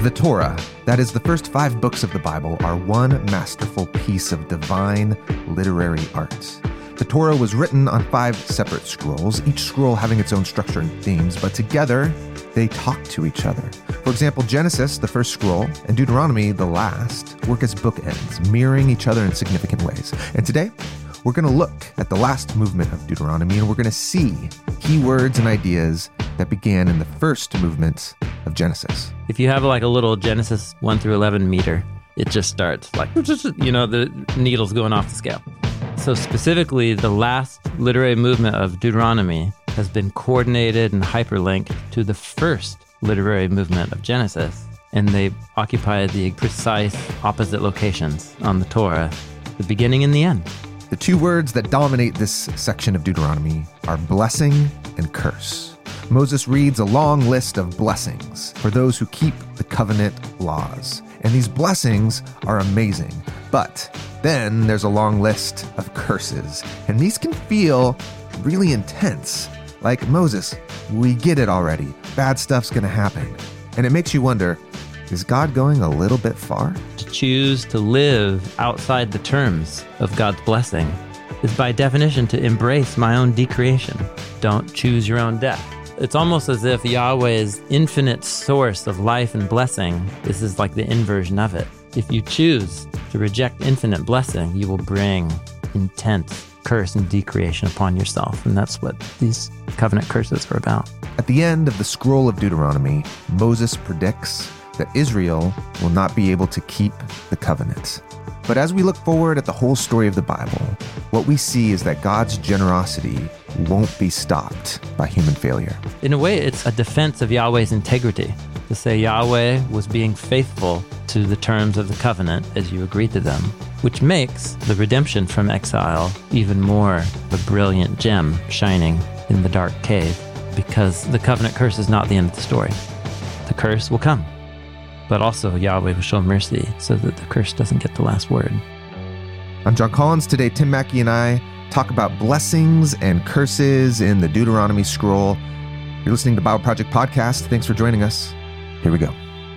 The Torah, that is the first 5 books of the Bible, are one masterful piece of divine literary art. The Torah was written on 5 separate scrolls, each scroll having its own structure and themes, but together they talk to each other. For example, Genesis, the first scroll, and Deuteronomy, the last, work as bookends, mirroring each other in significant ways. And today, we're going to look at the last movement of Deuteronomy, and we're going to see key words and ideas that began in the first movement of Genesis. If you have like a little Genesis 1 through 11 meter, it just starts like, the needle's going off the scale. So specifically, the last literary movement of Deuteronomy has been coordinated and hyperlinked to the first literary movement of Genesis, and they occupy the precise opposite locations on the Torah, the beginning and the end. The 2 words that dominate this section of Deuteronomy are blessing and curse. Moses reads a long list of blessings for those who keep the covenant laws. And these blessings are amazing. But then there's a long list of curses. And these can feel really intense. Like, Moses, we get it already. Bad stuff's going to happen. And it makes you wonder, is God going a little bit far? To choose to live outside the terms of God's blessing is by definition to embrace my own decreation. Don't choose your own death. It's almost as if Yahweh's infinite source of life and blessing, this is like the inversion of it. If you choose to reject infinite blessing, you will bring intense curse and decreation upon yourself. And that's what these covenant curses are about. At the end of the scroll of Deuteronomy, Moses predicts that Israel will not be able to keep the covenant. But as we look forward at the whole story of the Bible, what we see is that God's generosity won't be stopped by human failure. In a way, it's a defense of Yahweh's integrity, to say Yahweh was being faithful to the terms of the covenant as you agreed to them, which makes the redemption from exile even more a brilliant gem shining in the dark cave, because the covenant curse is not the end of the story. The curse will come, but also Yahweh will show mercy so that the curse doesn't get the last word. I'm John Collins. Today, Tim Mackey and I talk about blessings and curses in the Deuteronomy scroll. You're listening to Bible Project Podcast. Thanks for joining us. Here we go.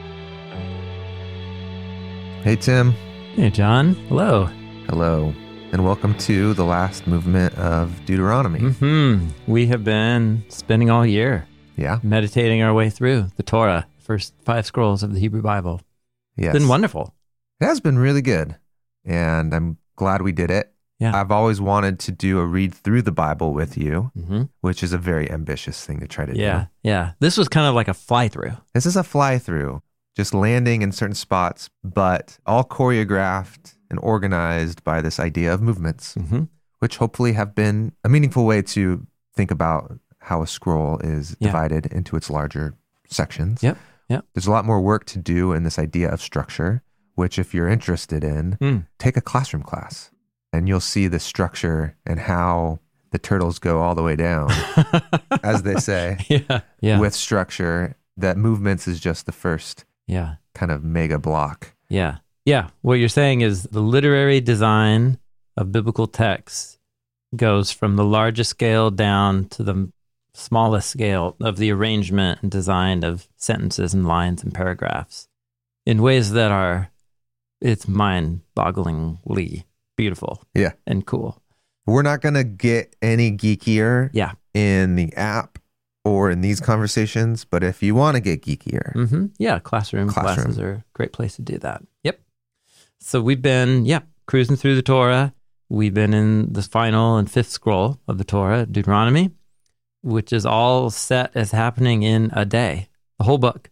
Hey, Tim. Hey, John. Hello. Hello, and welcome to the last movement of Deuteronomy. We have been spending all year meditating our way through the Torah, first 5 scrolls of the Hebrew Bible. Yes. It's been wonderful. It has been really good, and I'm glad we did it. Yeah. I've always wanted to do a read through the Bible with you, which is a very ambitious thing to try to do. Yeah. This was kind of like a fly-through. This is a fly-through, just landing in certain spots, but all choreographed and organized by this idea of movements, which hopefully have been a meaningful way to think about how a scroll is divided into its larger sections. Yep. There's a lot more work to do in this idea of structure, which if you're interested in, take a classroom class. And you'll see the structure and how the turtles go all the way down, as they say, with structure, that movements is just the first kind of mega block. Yeah. What you're saying is the literary design of biblical texts goes from the largest scale down to the smallest scale of the arrangement and design of sentences and lines and paragraphs in ways that are, it's mind-bogglingly beautiful and cool. We're not going to get any geekier in the app or in these conversations, but if you want to get geekier. Classroom classes are a great place to do that. Yep. So we've been, cruising through the Torah. We've been in the final and 5th scroll of the Torah, Deuteronomy, which is all set as happening in a day, the whole book.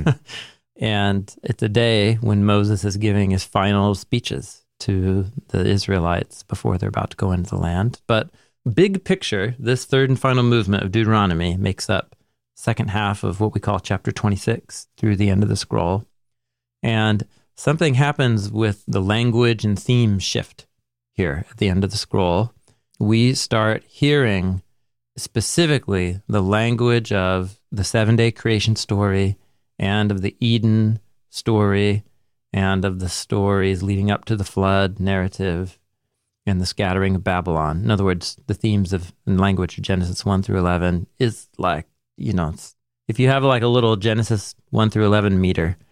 And it's a day when Moses is giving his final speeches to the Israelites before they're about to go into the land. But big picture, this 3rd and final movement of Deuteronomy makes up second half of what we call chapter 26 through the end of the scroll. And something happens with the language and theme shift here at the end of the scroll. We start hearing specifically the language of the 7-day creation story and of the Eden story and of the stories leading up to the flood narrative and the scattering of Babylon. In other words, the themes of and language of Genesis 1 through 11 is like, if you have like a little Genesis 1 through 11 meter,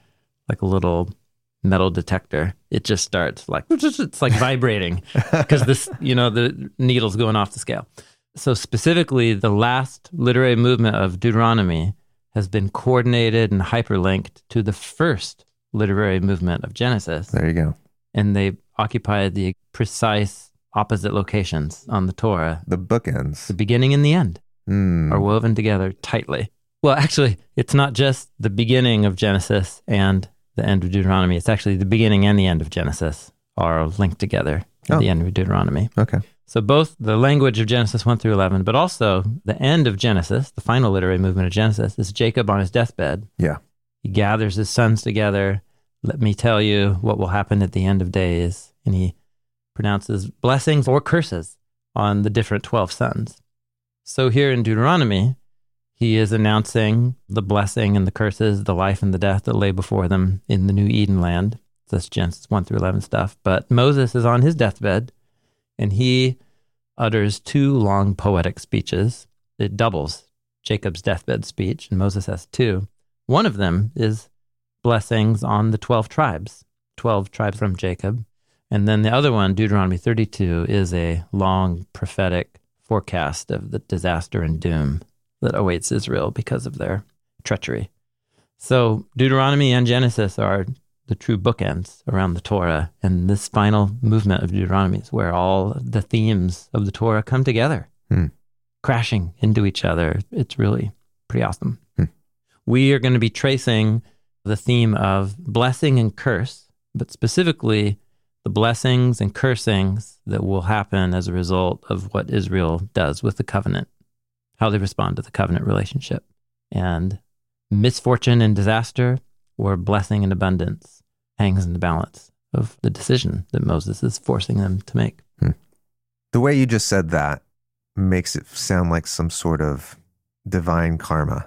like a little metal detector. It just starts like, it's like vibrating because this, the needle's going off the scale. So specifically, the last literary movement of Deuteronomy has been coordinated and hyperlinked to the first literary movement of Genesis. There you go. And they occupy the precise opposite locations on the Torah. The bookends. The beginning and the end are woven together tightly. Well, actually, it's not just the beginning of Genesis and the end of Deuteronomy. It's actually the beginning and the end of Genesis are linked together at the end of Deuteronomy. Okay. So both the language of Genesis 1 through 11, but also the end of Genesis, the final literary movement of Genesis, is Jacob on his deathbed. Yeah. He gathers his sons together. Let me tell you what will happen at the end of days. And he pronounces blessings or curses on the different 12 sons. So here in Deuteronomy, he is announcing the blessing and the curses, the life and the death that lay before them in the new Eden land. That's Genesis 1 through 11 stuff. But Moses is on his deathbed, and he utters 2 long poetic speeches. It doubles Jacob's deathbed speech, and Moses has 2. One of them is blessings on the 12 tribes from Jacob. And then the other one, Deuteronomy 32, is a long prophetic forecast of the disaster and doom that awaits Israel because of their treachery. So Deuteronomy and Genesis are the true bookends around the Torah, and this final movement of Deuteronomy is where all the themes of the Torah come together, crashing into each other. It's really pretty awesome. We are going to be tracing the theme of blessing and curse, but specifically the blessings and cursings that will happen as a result of what Israel does with the covenant, how they respond to the covenant relationship. And misfortune and disaster, or blessing and abundance, hangs in the balance of the decision that Moses is forcing them to make. The way you just said that makes it sound like some sort of divine karma.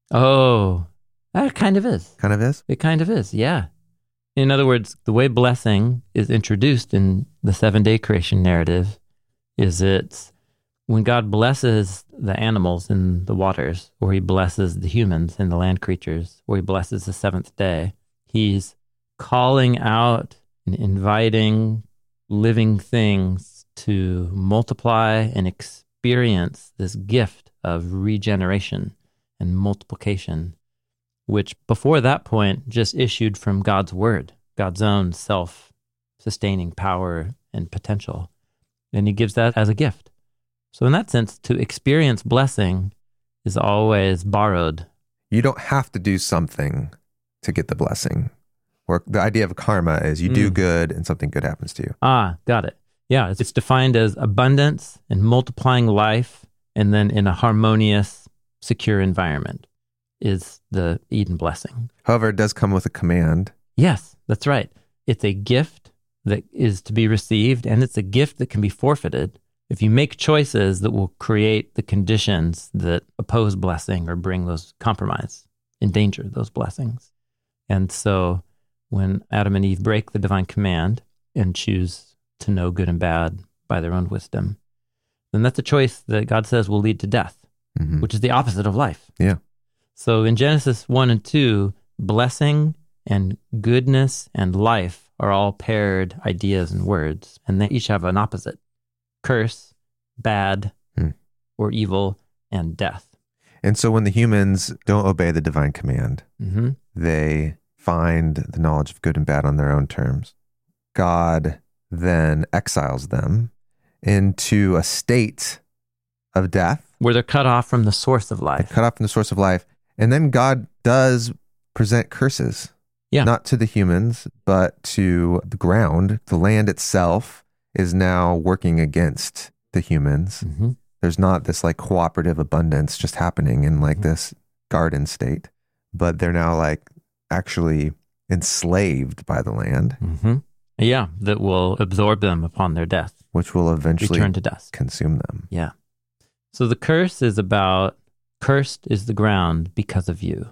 Oh, that kind of is. Kind of is? It kind of is, yeah. In other words, the way blessing is introduced in the 7-day creation narrative is it's when God blesses the animals in the waters, or he blesses the humans and the land creatures, or he blesses the 7th day, he's calling out and inviting living things to multiply and experience this gift of regeneration and multiplication, which before that point just issued from God's word, God's own self-sustaining power and potential. And he gives that as a gift. So in that sense, to experience blessing is always borrowed. You don't have to do something to get the blessing. Or the idea of karma is you do good and something good happens to you. Ah, got it. Yeah, it's defined as abundance and multiplying life, and then in a harmonious, secure environment is the Eden blessing. However, it does come with a command. Yes, that's right. It's a gift that is to be received, and it's a gift that can be forfeited if you make choices that will create the conditions that oppose blessing or bring those compromise, endanger those blessings. And so when Adam and Eve break the divine command and choose to know good and bad by their own wisdom, then that's a choice that God says will lead to death, which is the opposite of life. Yeah. So in Genesis 1 and 2, blessing and goodness and life are all paired ideas and words, and they each have an opposite: curse, bad, or evil, and death. And so when the humans don't obey the divine command, they find the knowledge of good and bad on their own terms. God then exiles them into a state of death, where they're cut off from the source of life. They're cut off from the source of life. And then God does present curses, not to the humans, but to the ground. The land itself is now working against the humans. There's not this like cooperative abundance just happening in like this garden state, but they're now like actually enslaved by the land. Yeah, that will absorb them upon their death, which will eventually return to dust, consume them. Yeah. So the curse is about, cursed is the ground because of you.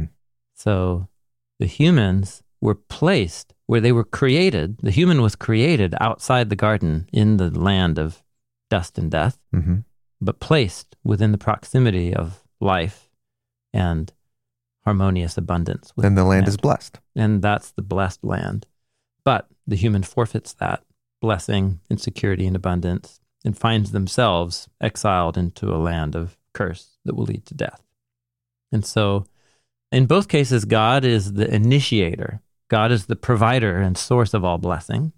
So the humans were placed where they were created. The human was created outside the garden in the land of dust and death, but placed within the proximity of life and harmonious abundance. Then the land is blessed. And that's the blessed land. But the human forfeits that blessing and security and abundance and finds themselves exiled into a land of curse that will lead to death. And so in both cases, God is the initiator. God is the provider and source of all blessing.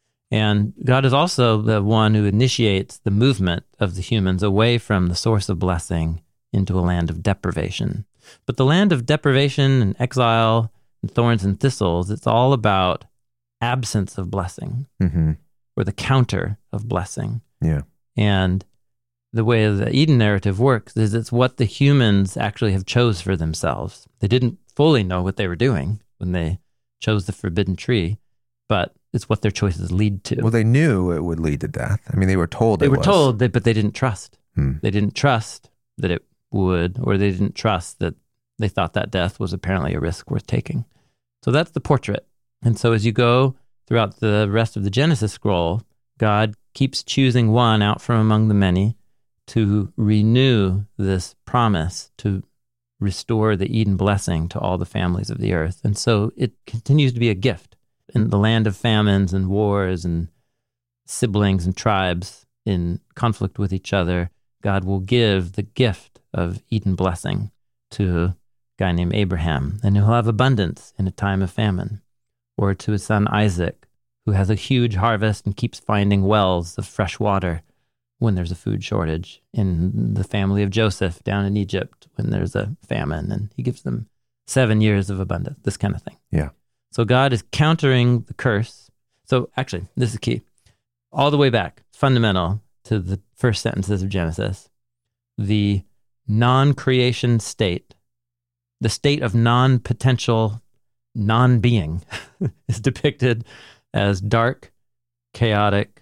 And God is also the one who initiates the movement of the humans away from the source of blessing into a land of deprivation. But the land of deprivation and exile and thorns and thistles, it's all about absence of blessing, or the counter of blessing. Yeah. And the way the Eden narrative works is it's what the humans actually have chose for themselves. They didn't fully know what they were doing when they chose the forbidden tree, but it's what their choices lead to. Well, they knew it would lead to death. I mean, they were told They were told, but they didn't trust. They didn't trust that it would, or they didn't trust that they thought that death was apparently a risk worth taking. So that's the portrait. And so as you go throughout the rest of the Genesis scroll, God keeps choosing one out from among the many to renew this promise to restore the Eden blessing to all the families of the earth. And so it continues to be a gift in the land of famines and wars and siblings and tribes in conflict with each other. God will give the gift of Eden blessing to a guy named Abraham, and he'll have abundance in a time of famine, or to his son Isaac, who has a huge harvest and keeps finding wells of fresh water when there's a food shortage, in the family of Joseph down in Egypt when there's a famine, and he gives them 7 years of abundance, this kind of thing. Yeah. So God is countering the curse. So actually, this is key. All the way back, fundamental to the first sentences of Genesis, the non-creation state, the state of non-potential non-being is depicted as dark, chaotic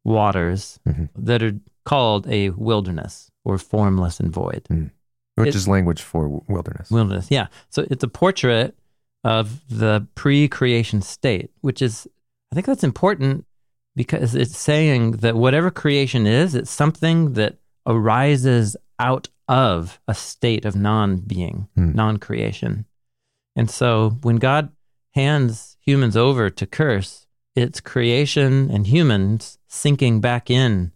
waters that are called a wilderness, or formless and void. Which is language for wilderness. Wilderness, yeah. So it's a portrait of the pre-creation state, which is, I think that's important because it's saying that whatever creation is, it's something that arises out of a state of non-being, non-creation. And so when God hands humans over to curse, it's creation and humans sinking back in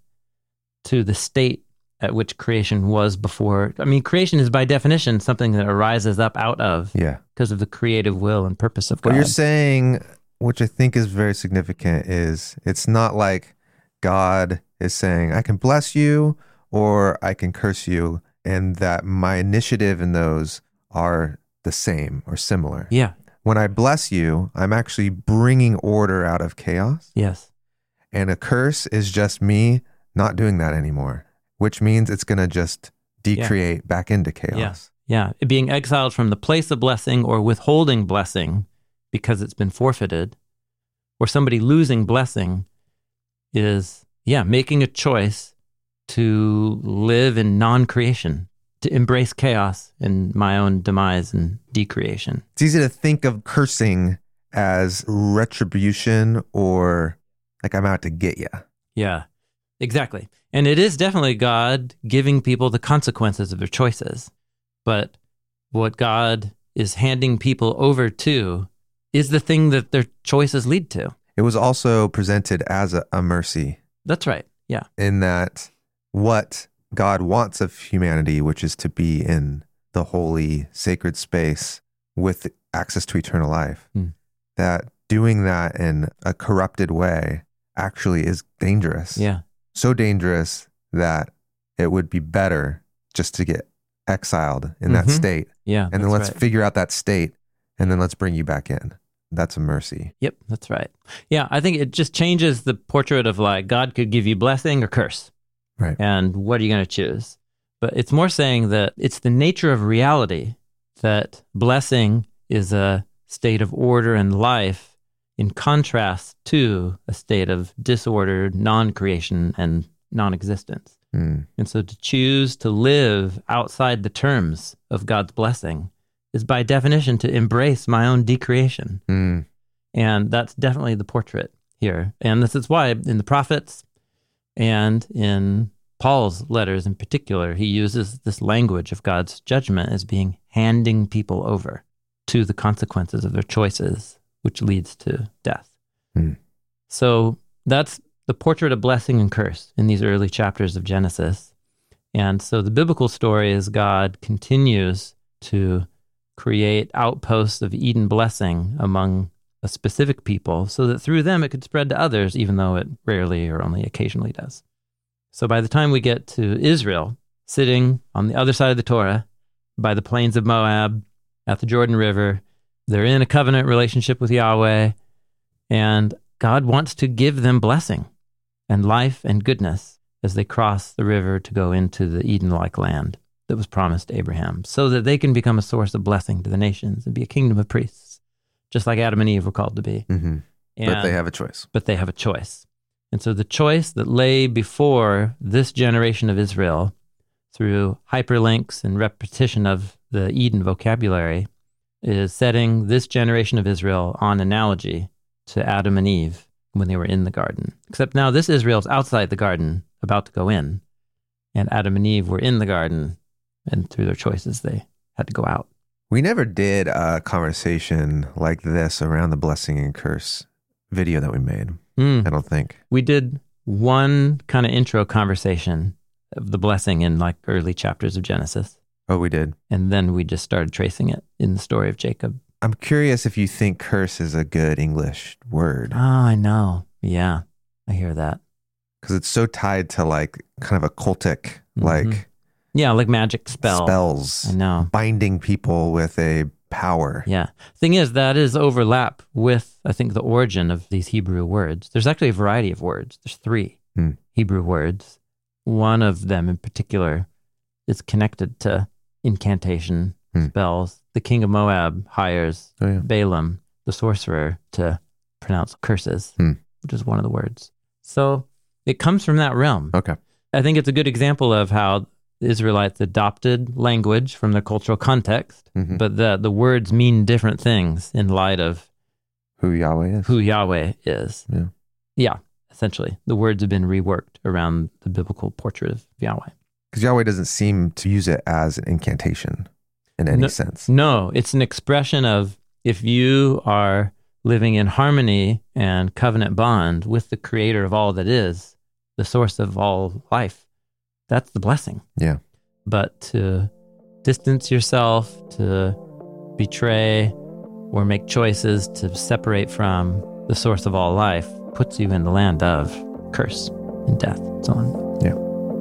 to the state at which creation was before. I mean, creation is by definition something that arises up out of, because of the creative will and purpose of God. What you're saying, which I think is very significant, is it's not like God is saying, I can bless you or I can curse you, and that my initiative in those are the same or similar. Yeah. When I bless you, I'm actually bringing order out of chaos. Yes. And a curse is just me not doing that anymore, which means it's going to just decreate back into chaos. Yeah. Being exiled from the place of blessing or withholding blessing because it's been forfeited, or somebody losing blessing, is, making a choice to live in non-creation, to embrace chaos and my own demise and decreation. It's easy to think of cursing as retribution, or like I'm out to get you. Yeah, exactly. And it is definitely God giving people the consequences of their choices. But what God is handing people over to is the thing that their choices lead to. It was also presented as a mercy. That's right. Yeah. In that what God wants of humanity, which is to be in the holy, sacred space with access to eternal life, that doing that in a corrupted way actually is dangerous. Yeah. So dangerous that it would be better just to get exiled in that state. Yeah. And then let's figure out that state, and then let's bring you back in. That's a mercy. Yep, that's right. Yeah, I think it just changes the portrait of like God could give you blessing or curse. Right. And what are you going to choose? But it's more saying that it's the nature of reality that blessing is a state of order and life in contrast to a state of disorder, non-creation, and non-existence. And so to choose to live outside the terms of God's blessing is by definition to embrace my own decreation. And that's definitely the portrait here. And this is why in the prophets and in Paul's letters in particular, he uses this language of God's judgment as being handing people over to the consequences of their choices, which leads to death. So that's the portrait of blessing and curse in these early chapters of Genesis. And so the biblical story is God continues to create outposts of Eden blessing among a specific people so that through them it could spread to others, even though it rarely or only occasionally does. So by the time we get to Israel, sitting on the other side of the Torah, by the plains of Moab, at the Jordan River, they're in a covenant relationship with Yahweh, and God wants to give them blessing and life and goodness as they cross the river to go into the Eden-like land that was promised to Abraham, so that they can become a source of blessing to the nations and be a kingdom of priests, just like Adam and Eve were called to be. But they have a choice. But they have a choice. And so the choice that lay before this generation of Israel through hyperlinks and repetition of the Eden vocabulary is setting this generation of Israel on analogy to Adam and Eve when they were in the garden. Except now this Israel's outside the garden, about to go in, and Adam and Eve were in the garden, and through their choices they had to go out. We never did a conversation like this around the blessing and curse video that we made. I don't think. We did one kind of intro conversation of the blessing in like early chapters of Genesis. Oh, we did. And then we just started tracing it in the story of Jacob. I'm curious if you think curse is a good English word. Oh, I know. Yeah, I hear that. Because it's so tied to like kind of a cultic, like... Yeah, like magic spells. I know. Binding people with a power. Yeah. Thing is, that is overlap with, I think, the origin of these Hebrew words. There's actually a variety of words. There's 3 Hebrew words. One of them in particular is connected to incantation, spells. The king of Moab hires Balaam, the sorcerer, to pronounce curses, which is one of the words. So it comes from that realm. Okay. I think it's a good example of how the Israelites adopted language from their cultural context, but the words mean different things in light of who Yahweh is. Yeah, essentially. The words have been reworked around the biblical portrait of Yahweh. Because Yahweh doesn't seem to use it as an incantation in any sense. No, it's an expression of if you are living in harmony and covenant bond with the creator of all that is, the source of all life, that's the blessing. Yeah. But to distance yourself, to betray or make choices to separate from the source of all life puts you in the land of curse and death and so on. Yeah.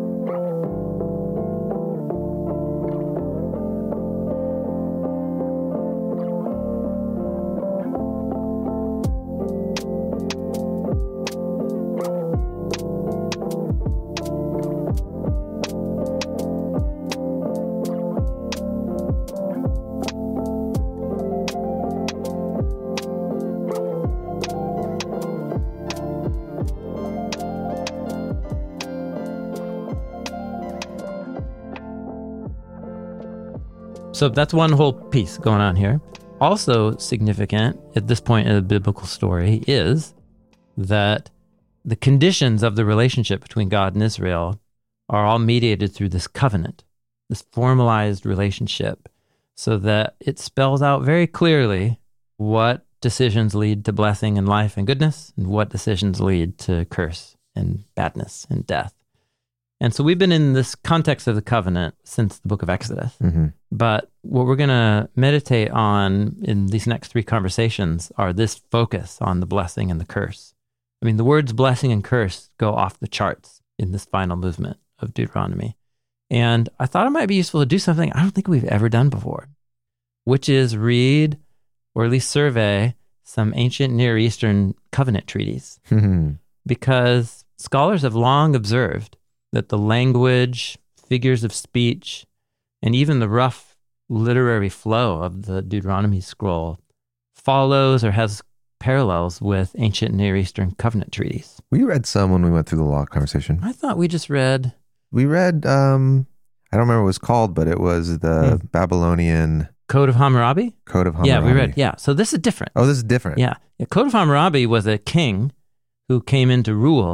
So that's one whole piece going on here. Also significant at this point in the biblical story is that the conditions of the relationship between God and Israel are all mediated through this covenant, this formalized relationship, so that it spells out very clearly what decisions lead to blessing and life and goodness, and what decisions lead to curse and badness and death. And so we've been in this context of the covenant since the book of Exodus. But what we're going to meditate on in these next 3 conversations are this focus on the blessing and the curse. I mean, the words blessing and curse go off the charts in this final movement of Deuteronomy. And I thought it might be useful to do something I don't think we've ever done before, which is read, or at least survey, some ancient Near Eastern covenant treaties. Because scholars have long observed that the language, figures of speech, and even the rough literary flow of the Deuteronomy scroll follows or has parallels with ancient Near Eastern covenant treaties. We read some when we went through the law conversation. I thought we just read... We read, I don't remember what it was called, but it was the Babylonian... Code of Hammurabi? Code of Hammurabi. Yeah, we read, So this is different. Oh, this is different. Yeah. Code of Hammurabi was a king who came in to rule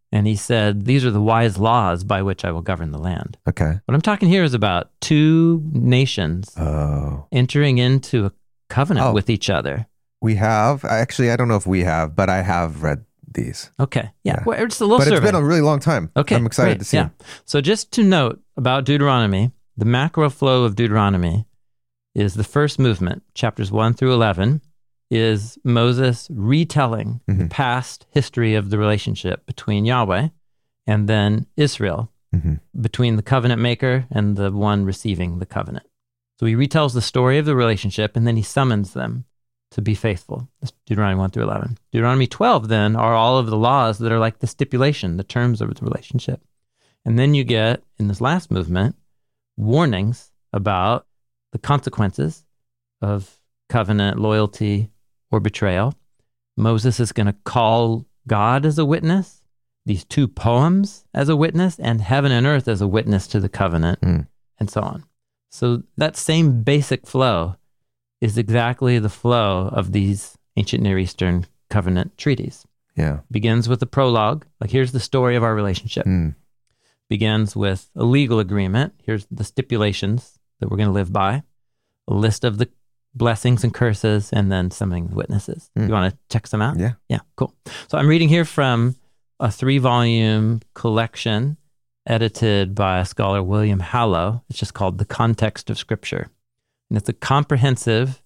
And he said, these are the wise laws by which I will govern the land. Okay. What I'm talking here is about two nations Oh. entering into a covenant Oh. with each other. We have. Actually, I don't know if we have, but I have read these. Okay. Yeah. Yeah. Well, it's a little But survey. it's been a really long time. Okay. I'm excited great. to see. Yeah. So just to note about Deuteronomy, the macro flow of Deuteronomy is the first movement, chapters 1 through 11, is Moses retelling the past history of the relationship between Yahweh and then Israel, between the covenant maker and the one receiving the covenant. So he retells the story of the relationship, and then he summons them to be faithful. That's Deuteronomy 1 through 11. Deuteronomy 12, then, are all of the laws that are like the stipulation, the terms of the relationship. And then you get, in this last movement, warnings about the consequences of covenant loyalty or betrayal. Moses is going to call God as a witness, these two poems as a witness, and heaven and earth as a witness to the covenant, and so on. So that same basic flow is exactly the flow of these ancient Near Eastern covenant treaties. Yeah. Begins with a prologue, like here's the story of our relationship. Begins with a legal agreement. Here's the stipulations that we're going to live by, a list of the blessings and curses, and then summoning the witnesses. You want to check some out? Yeah. Yeah, cool. So I'm reading here from a 3-volume collection edited by scholar William Hallow. It's just called The Context of Scripture. And it's a comprehensive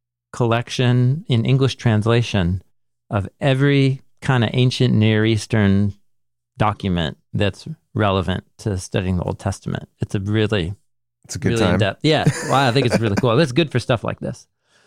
collection in English translation of every kind of ancient Near Eastern document that's relevant to studying the Old Testament. It's a really It's a good really time. in-depth. Yeah, well, I think it's really cool. It's good for stuff like this.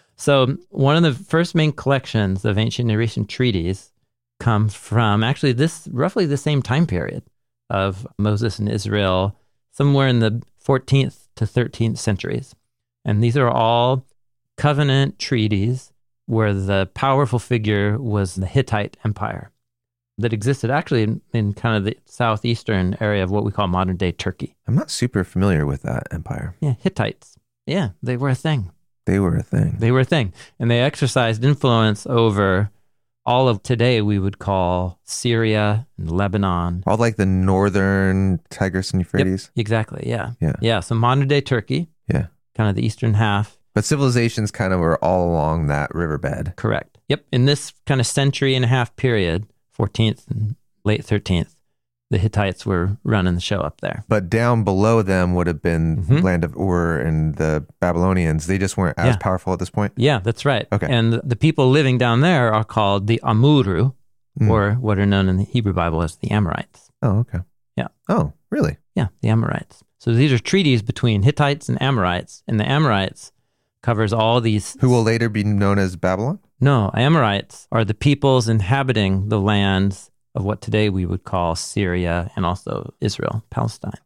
So one of the first main collections of ancient Near Eastern treaties come from actually this roughly the same time period of Moses and Israel, somewhere in the 14th to 13th centuries. And these are all covenant treaties where the powerful figure was the Hittite Empire that existed actually in kind of the southeastern area of what we call modern day Turkey. I'm not super familiar with that empire. Yeah, Hittites. Yeah, they were a thing. They were a thing. They were a thing. And they exercised influence over all of today we would call Syria and Lebanon. All like the northern Tigris and Euphrates. Exactly, yeah. Yeah. Yeah, so modern day Turkey, Yeah. kind of the eastern half. But civilizations kind of were all along that riverbed. Correct. Yep. In this kind of century and a half period, 14th and late 13th, the Hittites were running the show up there. But down below them would have been Mhm. land of Ur and the Babylonians. They just weren't as Yeah. powerful at this point. Yeah, that's right. Okay. And the people living down there are called the Amuru, or what are known in the Hebrew Bible as the Amorites. Oh, okay. Yeah. Oh, really? Yeah, the Amorites. So these are treaties between Hittites and Amorites, and the Amorites covers all these. Who will later be known as Babylon? No, Amorites are the peoples inhabiting the lands of what today we would call Syria and also Israel, Palestine.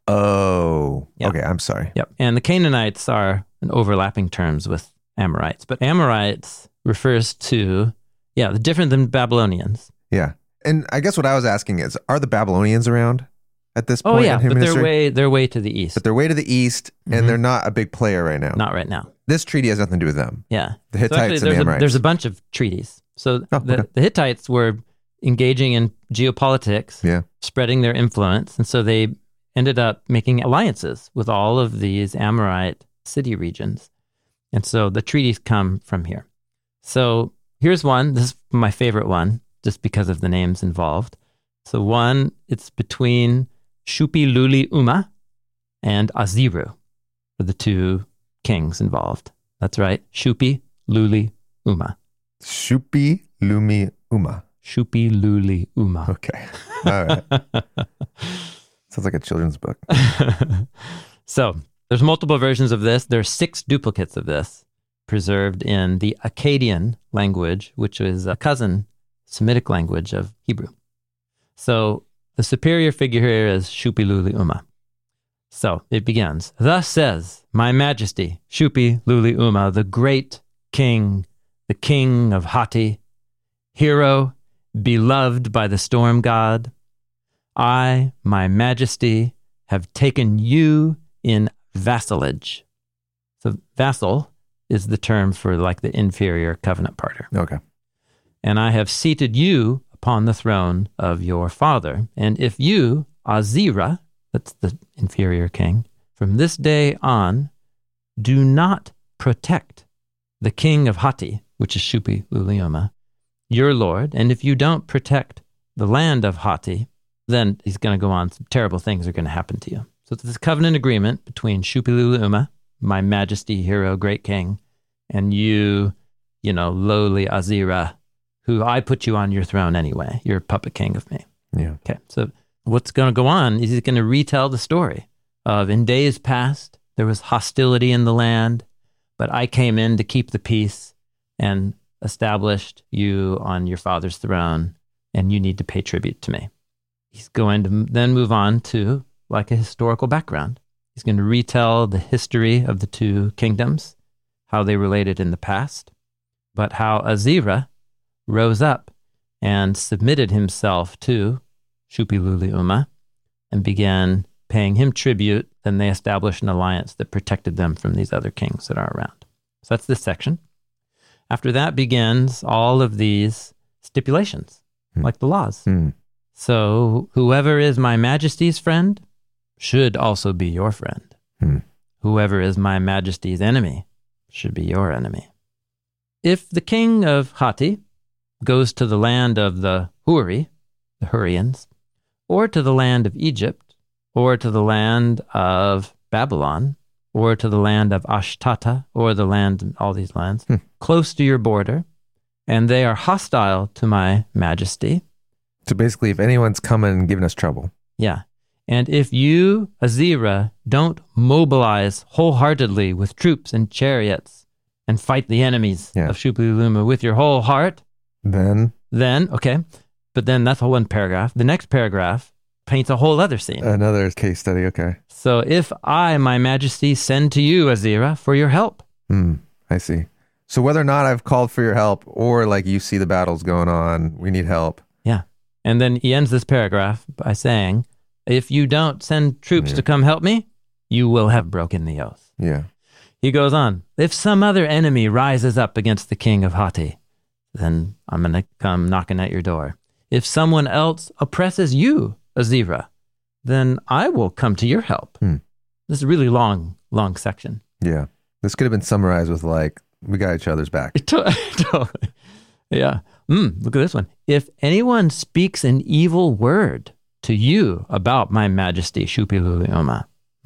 Oh, Yeah. okay. I'm sorry. Yep. And the Canaanites are in overlapping terms with Amorites, but Amorites refers to, the different than Babylonians. Yeah. And I guess what I was asking is, are the Babylonians around at this Oh point yeah, in human but history? they're way to the east. But they're way to the east, and they're not a big player right now. Not right now. This treaty has nothing to do with them. Yeah. The Hittites actually, and the Amorites. there's a bunch of treaties. So okay. the Hittites were engaging in geopolitics, Yeah. spreading their influence. And so they ended up making alliances with all of these Amorite city regions. And so the treaties come from here. So here's one. This is my favorite one, just because of the names involved. So one, it's between Shupi Luli Uma and Aziru, are the two kings involved. That's right. Shupi Luli Uma. Shupi Lumi Uma. Shupi Luli Uma. Okay. All right. Sounds like a children's book. So there's multiple versions of this. There are 6 duplicates of this preserved in the Akkadian language, which is a cousin Semitic language of Hebrew. So the superior figure here is Shupi Luli Uma. So it begins, thus says my majesty, Shupi Luli Uma, the great king, the king of Hatti, hero, beloved by the storm god. I, my majesty, have taken you in vassalage. So vassal is the term for like the inferior covenant partner. Okay. And I have seated you upon the throne of your father. And if you, Azira, that's the inferior king, from this day on, do not protect the king of Hatti, which is Shuppi-Lullioma, your lord, and if you don't protect the land of Hatti, then he's going to go on. Some terrible things are going to happen to you. So it's this covenant agreement between Shuppi-Lullioma, my majesty, hero, great king, and you, lowly Azira, who I put you on your throne anyway. You're a puppet king of me. Yeah. Okay, so what's going to go on is he's going to retell the story of in days past, there was hostility in the land, but I came in to keep the peace and established you on your father's throne, and you need to pay tribute to me. He's going to then move on to like a historical background. He's going to retell the history of the two kingdoms, how they related in the past, but how Azira rose up and submitted himself to Shuppi-Lullioma and began paying him tribute. Then they established an alliance that protected them from these other kings that are around. So that's this section. After that begins all of these stipulations, like the laws. So whoever is my majesty's friend should also be your friend. Whoever is my majesty's enemy should be your enemy. If the king of Hatti goes to the land of the Huri, the Hurrians, or to the land of Egypt, or to the land of Babylon, or to the land of Ashtata, or the land, all these lands, close to your border, and they are hostile to my majesty. So basically, if anyone's coming and giving us trouble. Yeah. And if you, Azira, don't mobilize wholeheartedly with troops and chariots and fight the enemies of Shuppi-Lullioma with your whole heart, then, okay, but then that's one paragraph. The next paragraph paints a whole other scene. Another case study, okay. So if I, my majesty, send to you, Azira, for your help. I see. So whether or not I've called for your help or like you see the battles going on, we need help. Yeah. And then he ends this paragraph by saying, if you don't send troops to come help me, you will have broken the oath. Yeah. He goes on, if some other enemy rises up against the king of Hatti, then I'm going to come knocking at your door. If someone else oppresses you, Azira, then I will come to your help. This is a really long section. Yeah. This could have been summarized with like, we got each other's back. Totally. Yeah. Look at this one. If anyone speaks an evil word to you about my majesty, Shuppi-Lullioma,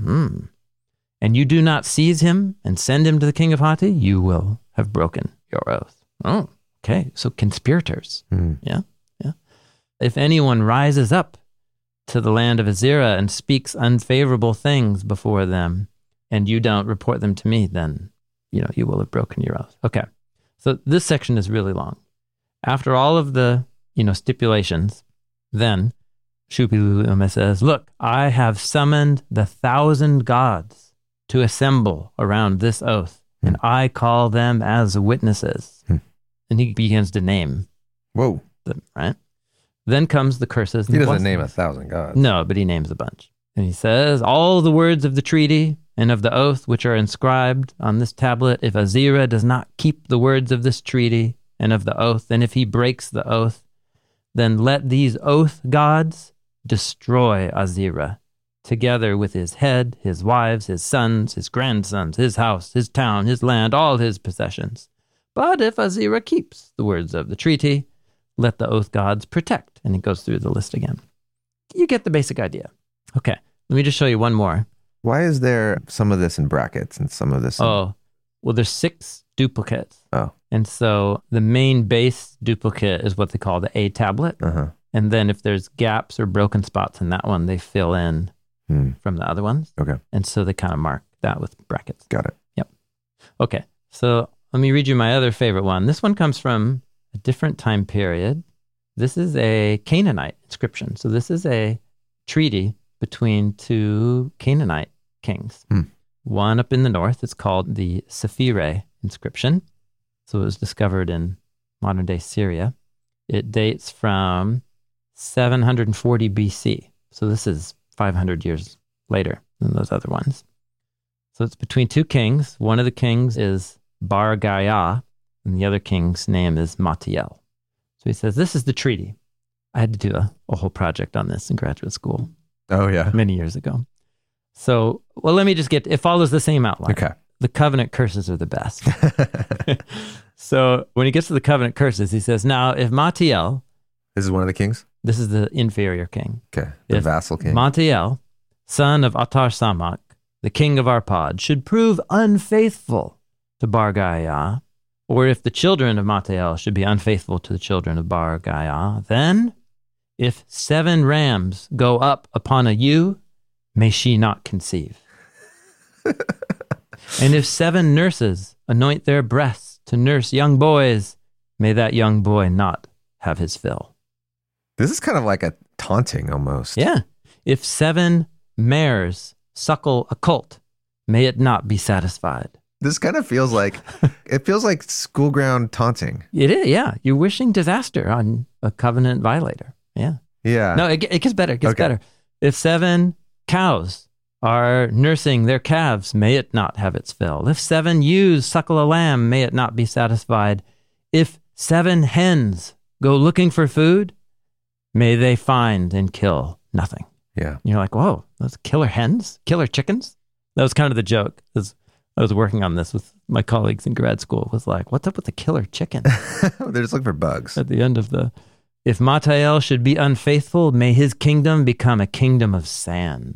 and you do not seize him and send him to the king of Hatti, you will have broken your oath. Oh, okay. So conspirators. Yeah. If anyone rises up to the land of Azira and speaks unfavorable things before them, and you don't report them to me, then, you will have broken your oath. Okay. So this section is really long. After all of the, stipulations, then Shuppi-Lullioma says, look, I have summoned the 1,000 gods to assemble around this oath, and I call them as witnesses. And he begins to name them, right? Then comes the curses. He doesn't name 1,000 gods. No, but he names a bunch. And he says, all the words of the treaty and of the oath which are inscribed on this tablet, if Azira does not keep the words of this treaty and of the oath, and if he breaks the oath, then let these oath gods destroy Azira, together with his head, his wives, his sons, his grandsons, his house, his town, his land, all his possessions. But if Azira keeps the words of the treaty, let the oath gods protect. And it goes through the list again. You get the basic idea. Okay, let me just show you one more. Why is there some of this in brackets and some of this in... Oh, well, there's 6 duplicates. Oh. And so the main base duplicate is what they call the A tablet. And then if there's gaps or broken spots in that one, they fill in from the other ones. Okay. And so they kind of mark that with brackets. Got it. Yep. Okay, so let me read you my other favorite one. This one comes from a different time period. This is a Canaanite inscription. So this is a treaty between 2 Canaanite kings. One up in the north, it's called the Sephirah inscription. So it was discovered in modern day Syria. It dates from 740 BC. So this is 500 years later than those other ones. So it's between 2 kings. One of the kings is Bar-Gaiah, and the other king's name is Matiel. So he says, this is the treaty. I had to do a whole project on this in graduate school Oh, yeah. many years ago. So, well, let me just it follows the same outline. Okay. The covenant curses are the best. So when he gets to the covenant curses, he says, now, if Matiel, This is one of the kings? this is the inferior king, Okay. The If vassal king. Matiel, son of Atar Samak, the king of Arpad, should prove unfaithful to Bar Gaia, or if the children of Matiel should be unfaithful to the children of Bar Gaia, then if 7 rams go up upon a ewe, may she not conceive. And if 7 nurses anoint their breasts to nurse young boys, may that young boy not have his fill. This is kind of like a taunting almost. Yeah. If 7 mares suckle a colt, may it not be satisfied. This kind of feels like, it feels like school ground taunting. It is, yeah. You're wishing disaster on a covenant violator. Yeah. Yeah. No, it gets better. It gets Okay. better. If 7 cows are nursing their calves, may it not have its fill. If 7 ewes suckle a lamb, may it not be satisfied. If 7 hens go looking for food, may they find and kill nothing. Yeah. And you're like, whoa, those killer hens, killer chickens? That was kind of the joke. I was working on this with my colleagues in grad school. It was like, what's up with the killer chicken? They're just looking for bugs. At the end of if Matael should be unfaithful, may his kingdom become a kingdom of sand.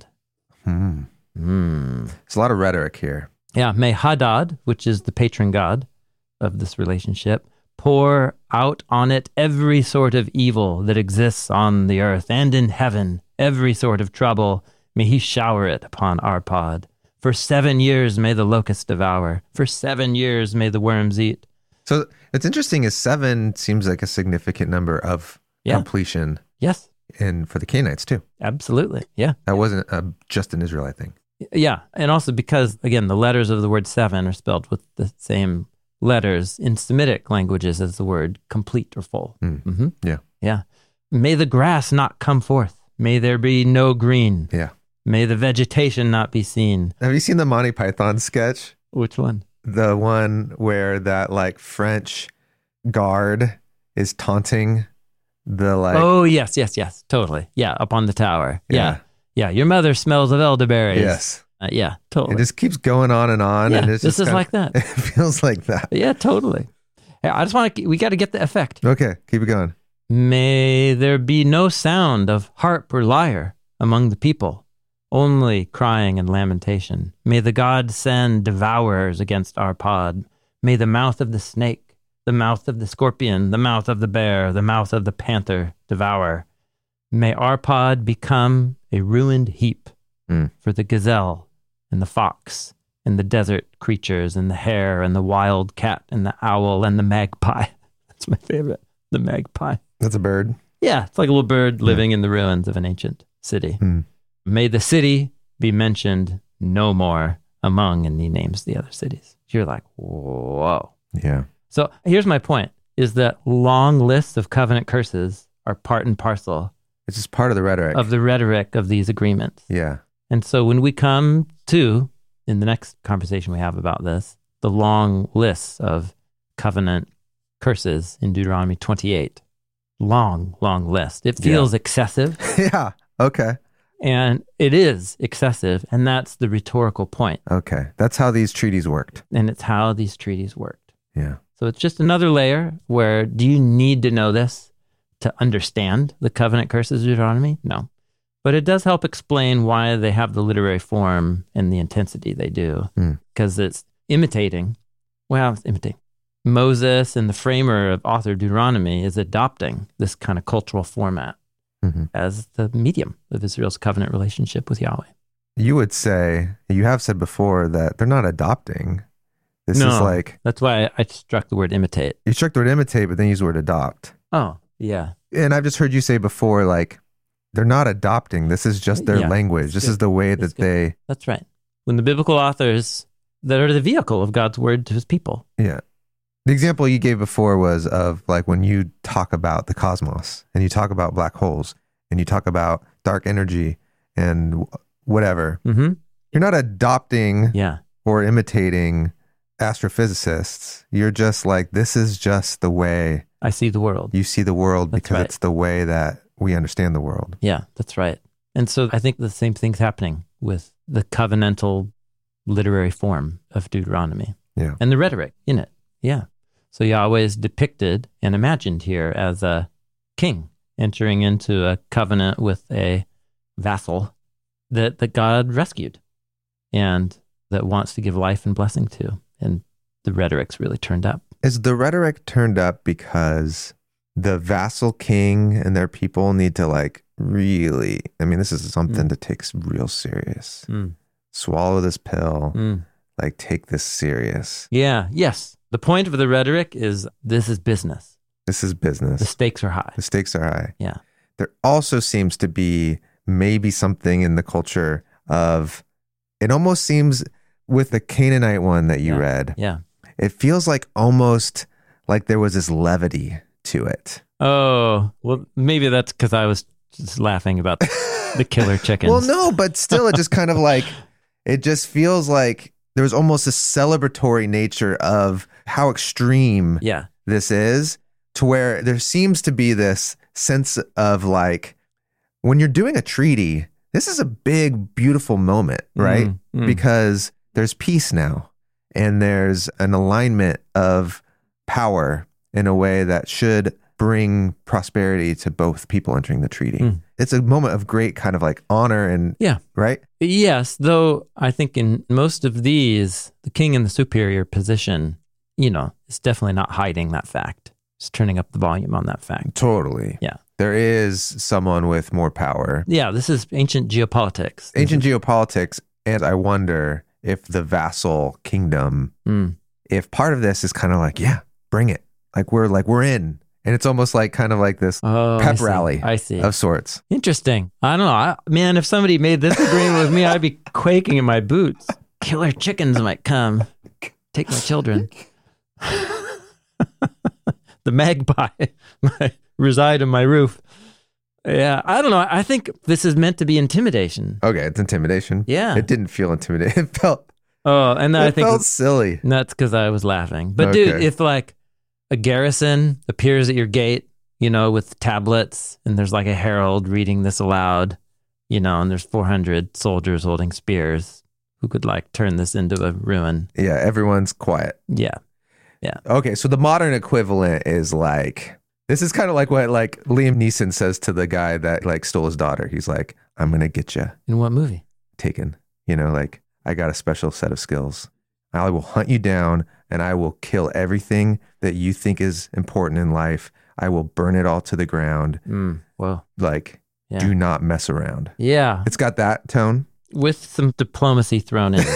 There's a lot of rhetoric here. Yeah, may Hadad, which is the patron god of this relationship, pour out on it every sort of evil that exists on the earth and in heaven, every sort of trouble. May he shower it upon Arpad. For 7 years may the locust devour. For 7 years may the worms eat. So it's interesting is 7 seems like a significant number of completion Yes, for the Canaanites too. absolutely. Yeah. That wasn't just an Israelite thing. Yeah. And also because, again, the letters of the word 7 are spelled with the same letters in Semitic languages as the word complete or full. Mm-hmm. Yeah. Yeah. May the grass not come forth. May there be no green. Yeah. May the vegetation not be seen. Have you seen the Monty Python sketch? Which one? The one where that like French guard is taunting the like. Oh, yes. Totally. Yeah. Up on the tower. Yeah. Your mother smells of elderberries. Yes. Yeah, totally. It just keeps going on and on. Yeah, and it's this just is like that. It feels like that. Yeah, totally. Hey, I just we got to get the effect. Okay, keep it going. May there be no sound of harp or lyre among the people, only crying and lamentation. May the gods send devourers against Arpad. May the mouth of the snake, the mouth of the scorpion, the mouth of the bear, the mouth of the panther devour. May Arpad become a ruined heap for the gazelle and the fox and the desert creatures and the hare and the wild cat and the owl and the magpie. That's my favorite, the magpie. That's a bird. Yeah, it's like a little bird living in the ruins of an ancient city. May the city be mentioned no more among, and he names the other cities. You're like, whoa. Yeah. So here's my point, is that long lists of covenant curses are part and parcel It's just part of the rhetoric. of the rhetoric of these agreements. Yeah. And so when we come to, in the next conversation we have about this, the long lists of covenant curses in Deuteronomy 28, long list. It feels excessive. Yeah. Okay. And it is excessive. And that's the rhetorical point. Okay. That's how these treaties worked. And it's how these treaties worked. Yeah. So it's just another layer where, do you need to know this to understand the covenant curses of Deuteronomy? No. But it does help explain why they have the literary form and the intensity they do. Because it's imitating. Moses and the framer of author Deuteronomy is adopting this kind of cultural format as the medium of Israel's covenant relationship with Yahweh. You would say, you have said before that they're not adopting. This is like... That's why I struck the word imitate. You struck the word imitate, but then you used the word adopt. Oh, yeah. And I've just heard you say before, like, they're not adopting. This is just their language. This is the way that they... That's right. When the biblical authors that are the vehicle of God's word to his people. Yeah. The example you gave before was of like when you talk about the cosmos and you talk about black holes and you talk about dark energy and whatever. You're not adopting or imitating astrophysicists. You're just like, this is just the way I see the world. You see the world because it's the way that we understand the world. Yeah, that's right. And so I think the same thing's happening with the covenantal literary form of Deuteronomy. Yeah. And the rhetoric in it. Yeah. So Yahweh is depicted and imagined here as a king entering into a covenant with a vassal that God rescued and that wants to give life and blessing to. And the rhetoric's really turned up. Is the rhetoric turned up because the vassal king and their people need to like really, I mean, this is something to take real serious. Swallow this pill, like take this serious. Yeah, yes. The point of the rhetoric is this is business. This is business. The stakes are high. The stakes are high. Yeah. There also seems to be maybe something in the culture of, it almost seems with the Canaanite one that you read. Yeah. It feels like almost like there was this levity to it. Oh, well, maybe that's because I was just laughing about the killer chickens. Well, no, but still, it just kind of like, it just feels like there's almost a celebratory nature of how extreme this is, to where there seems to be this sense of like, when you're doing a treaty, this is a big, beautiful moment, right? Because there's peace now, and there's an alignment of power in a way that should bring prosperity to both people entering the treaty. It's a moment of great kind of like honor and, right? Yes, though I think in most of these, the king in the superior position, is definitely not hiding that fact. It's turning up the volume on that fact. Totally. Yeah. There is someone with more power. Yeah, this is ancient geopolitics. Geopolitics, and I wonder if the vassal kingdom, if part of this is kind of like, bring it. Like we're in. And it's almost like kind of like this pep rally of sorts. Interesting. I don't know. Man, if somebody made this agreement with me, I'd be quaking in my boots. Killer chickens might come. Take my children. The magpie might reside on my roof. Yeah, I don't know. I think this is meant to be intimidation. Okay, it's intimidation. Yeah. It didn't feel intimidating. It felt... Oh, and then I think... It felt silly. That's because I was laughing. But dude, if like a garrison appears at your gate, with tablets, and there's like a herald reading this aloud, and there's 400 soldiers holding spears who could like turn this into a ruin. Yeah, everyone's quiet. Yeah. Okay, so the modern equivalent is like, this is kind of like what like Liam Neeson says to the guy that like stole his daughter. He's like, I'm going to get you. In what movie? Taken. Like I got a special set of skills. I will hunt you down and I will kill everything that you think is important in life. I will burn it all to the ground. Well, like, do not mess around. Yeah. It's got that tone. With some diplomacy thrown in.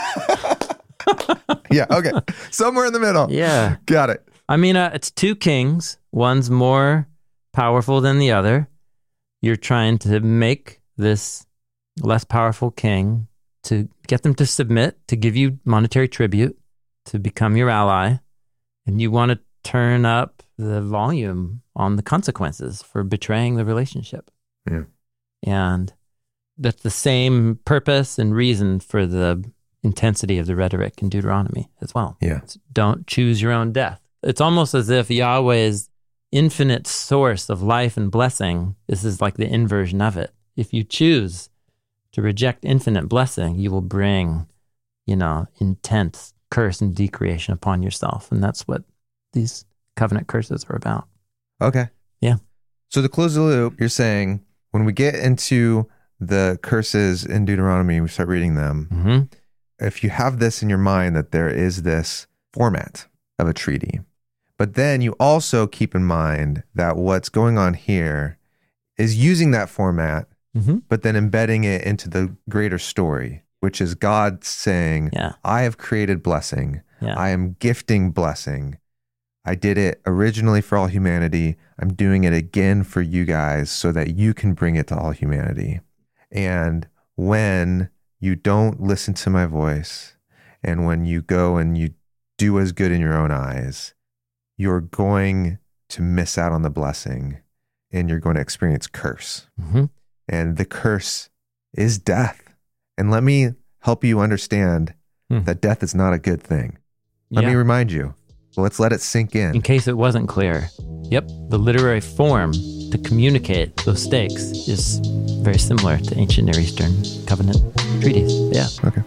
Yeah, okay. Somewhere in the middle. Yeah. Got it. I mean, it's two kings. One's more powerful than the other. You're trying to make this less powerful king to get them to submit, to give you monetary tribute, to become your ally. And you want to turn up the volume on the consequences for betraying the relationship. Yeah. And that's the same purpose and reason for the intensity of the rhetoric in Deuteronomy as well. Yeah. It's, don't choose your own death. It's almost as if Yahweh's infinite source of life and blessing, this is like the inversion of it. If you choose to reject infinite blessing, you will bring, intense curse and decreation upon yourself. And that's what these covenant curses are about. Okay. Yeah. So to close the loop, you're saying when we get into the curses in Deuteronomy, we start reading them. If you have this in your mind that there is this format of a treaty, but then you also keep in mind that what's going on here is using that format, but then embedding it into the greater story, which is God saying, I have created blessing. I am gifting blessing. I did it originally for all humanity. I'm doing it again for you guys so that you can bring it to all humanity. And when you don't listen to my voice, and when you go and you do as good in your own eyes, you're going to miss out on the blessing and you're going to experience curse. And the curse is death. And let me help you understand that death is not a good thing. Let me remind you. Let's let it sink in. In case it wasn't clear. Yep. The literary form to communicate those stakes is very similar to ancient Near Eastern covenant treaties. Yeah. Okay.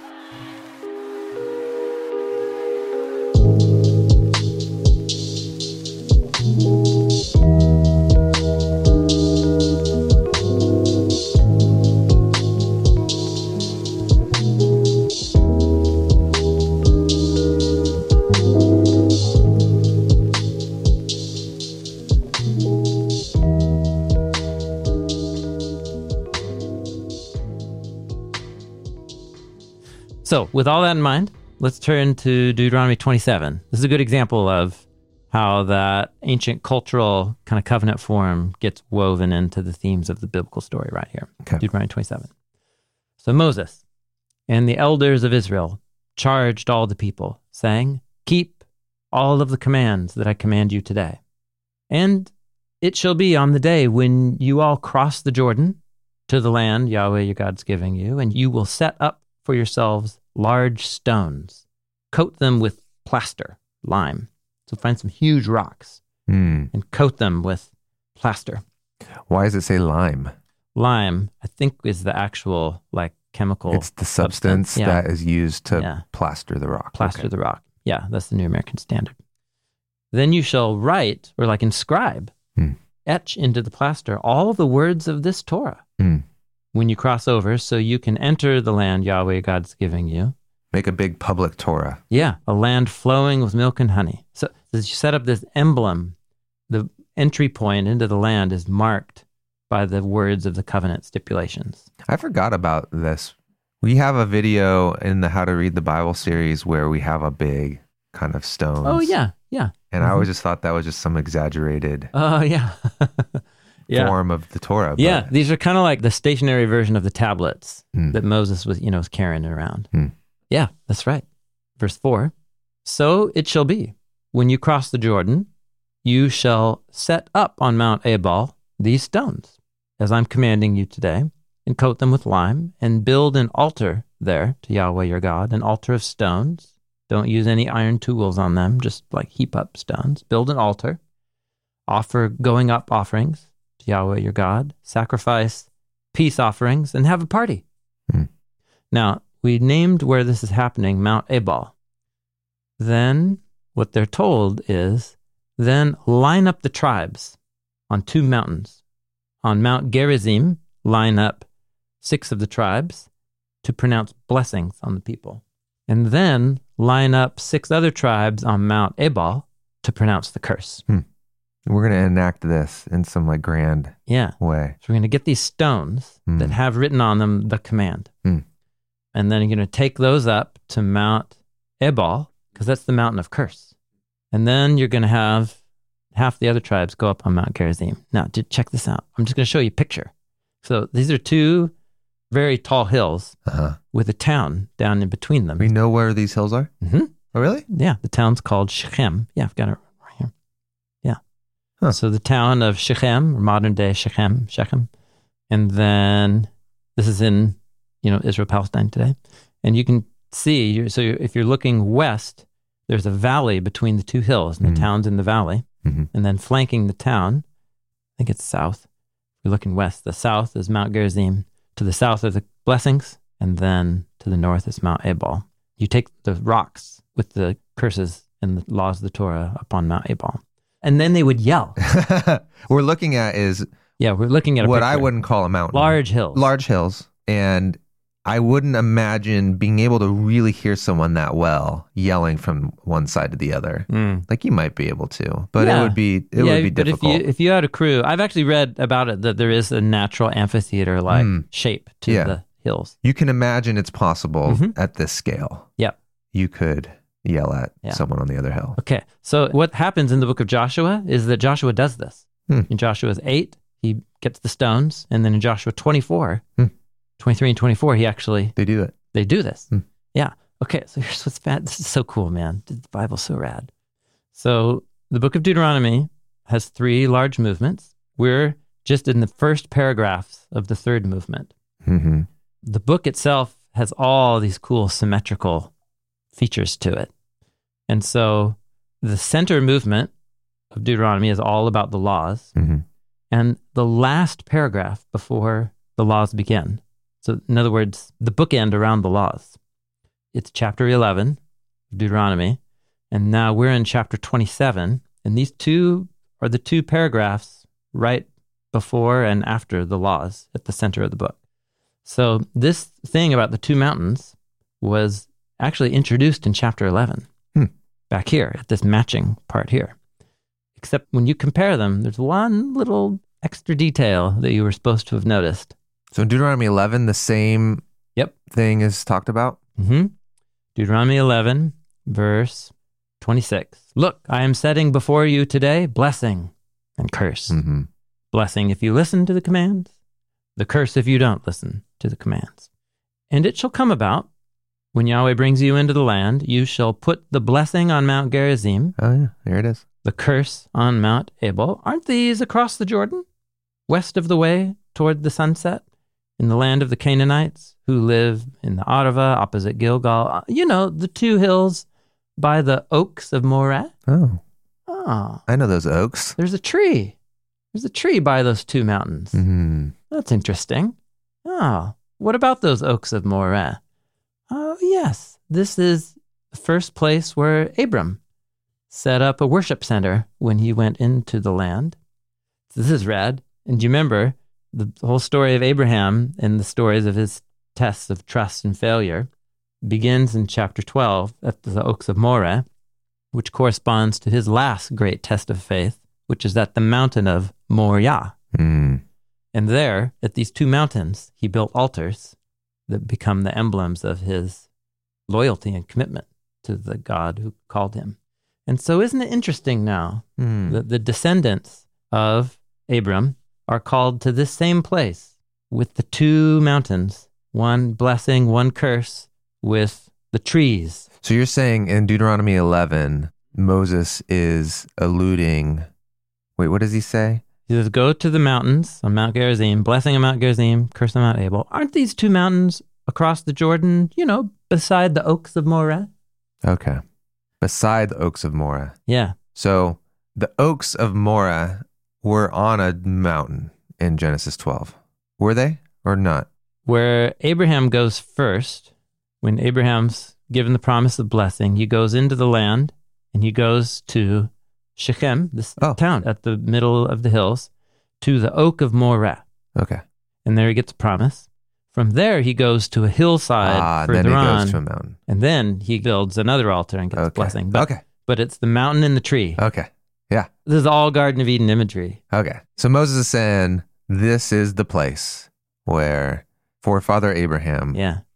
So with all that in mind, let's turn to Deuteronomy 27. This is a good example of how that ancient cultural kind of covenant form gets woven into the themes of the biblical story right here. Okay. Deuteronomy 27. So Moses and the elders of Israel charged all the people, saying, "Keep all of the commands that I command you today. And it shall be on the day when you all cross the Jordan to the land Yahweh your God's giving you, and you will set up for yourselves large stones, coat them with plaster, lime." So find some huge rocks and coat them with plaster. Why does it say lime? Lime, I think, is the actual chemical. It's the substance that is used to plaster the rock. Plaster the rock. Yeah, that's the New American Standard. Then you shall write, or inscribe, etch into the plaster all the words of this Torah when you cross over, so you can enter the land Yahweh God's giving you. Make a big public Torah. Yeah, a land flowing with milk and honey. So as you set up this emblem, the entry point into the land is marked by the words of the covenant stipulations. I forgot about this. We have a video in the How to Read the Bible series where we have a big kind of stones. Oh, yeah. And I always just thought that was just some exaggerated yeah. form of the Torah. Yeah, these are kind of like the stationary version of the tablets that Moses was carrying around. Yeah, that's right. Verse 4, "So it shall be, when you cross the Jordan, you shall set up on Mount Ebal these stones, as I'm commanding you today, and coat them with lime, and build an altar there to Yahweh your God, an altar of stones. Don't use any iron tools on them, just heap up stones. Build an altar, offer going up offerings to Yahweh your God, sacrifice peace offerings, and have a party." Now, we named where this is happening Mount Ebal. Then what they're told is, then line up the tribes on 2 mountains. On Mount Gerizim, line up 6 of the tribes to pronounce blessings on the people. And then line up 6 other tribes on Mount Ebal to pronounce the curse. We're going to enact this in some grand way. So we're going to get these stones that have written on them the command. And then you're going to take those up to Mount Ebal, because that's the mountain of curse. And then you're going to have half the other tribes go up on Mount Gerizim. Now, check this out. I'm just going to show you a picture. So these are 2 very tall hills with a town down in between them. We know where these hills are? Mm-hmm. Oh, really? Yeah, the town's called Shechem. Yeah, I've got it right here. Yeah. Huh. So the town of Shechem, or modern day Shechem. And then this is in Israel, Palestine today. And you can see, if you're looking west, there's a valley between the 2 hills, and the town's in the valley. And then flanking the town, I think it's south. If you're looking west, the south is Mount Gerizim. To the south are the blessings, and then to the north is Mount Ebal. You take the rocks with the curses and the laws of the Torah up on Mount Ebal. And then they would yell. We're looking at we're looking at what I wouldn't call a mountain. Large hills. And I wouldn't imagine being able to really hear someone that well yelling from one side to the other. You might be able to, but it would be difficult. But if you had a crew, I've actually read about it that there is a natural amphitheater shape to the hills. You can imagine it's possible at this scale. Yep. You could yell at someone on the other hill. Okay. So what happens in the book of Joshua is that Joshua does this. In Joshua 8, he gets the stones, and then in Joshua 24, 23 and 24, they do it. They do this. Yeah. Okay. So here's what's bad. This is so cool, man. The Bible's so rad. So the book of Deuteronomy has 3 large movements. We're just in the first paragraphs of the 3rd movement. The book itself has all these cool symmetrical features to it. And so the center movement of Deuteronomy is all about the laws. and the last paragraph before the laws begin. So in other words, the bookend around the laws. It's chapter 11 of Deuteronomy, and now we're in chapter 27, and these two are the two paragraphs right before and after the laws at the center of the book. So this thing about the two mountains was actually introduced in chapter 11, back here at this matching part here. Except when you compare them, there's one little extra detail that you were supposed to have noticed. So in Deuteronomy 11, the same thing is talked about? Mm-hmm. Deuteronomy 11, verse 26. Look, I am setting before you today blessing and curse. Mm-hmm. Blessing if you listen to the commands, the curse if you don't listen to the commands. And it shall come about, when Yahweh brings you into the land, you shall put the blessing on Mount Gerizim. Oh, yeah, there it is. The curse on Mount Ebal. Aren't these across the Jordan, west of the way toward the sunset, in the land of the Canaanites, who live in the Arava, opposite Gilgal? You know, the two hills by the oaks of Moreh. Oh, I know those oaks. There's a tree. There's a tree by those two mountains. Mm-hmm. That's interesting. Oh, what about those oaks of Moreh? Oh, yes. This is the first place where Abram set up a worship center when he went into the land. So this is rad. And do you remember the whole story of Abraham and the stories of his tests of trust and failure begins in chapter 12 at the Oaks of Moreh, which corresponds to his last great test of faith, which is at the mountain of Moriah. Mm. And there, at these two mountains, he built altars that become the emblems of his loyalty and commitment to the God who called him. And so isn't it interesting now that the descendants of Abram are called to this same place with the two mountains, one blessing, one curse, with the trees. So you're saying in Deuteronomy 11, Moses is alluding... Wait, what does he say? He says, go to the mountains on Mount Gerizim, blessing on Mount Gerizim, curse on Mount Ebal. Aren't these two mountains across the Jordan, you know, beside the Oaks of Moreh? Okay. Beside the Oaks of Moreh. Yeah. So the Oaks of Moreh were on a mountain in Genesis 12. Were they or not? Where Abraham goes first, when Abraham's given the promise of blessing, he goes into the land and he goes to Shechem, this town at the middle of the hills, to the Oak of Moreh. Okay. And there he gets a promise. From there, he goes to a hillside further then he on, goes to a mountain. and then he builds another altar and gets a blessing. But it's the mountain and the tree. Okay. Yeah. This is all Garden of Eden imagery. Okay. So Moses is saying this is the place where forefather Abraham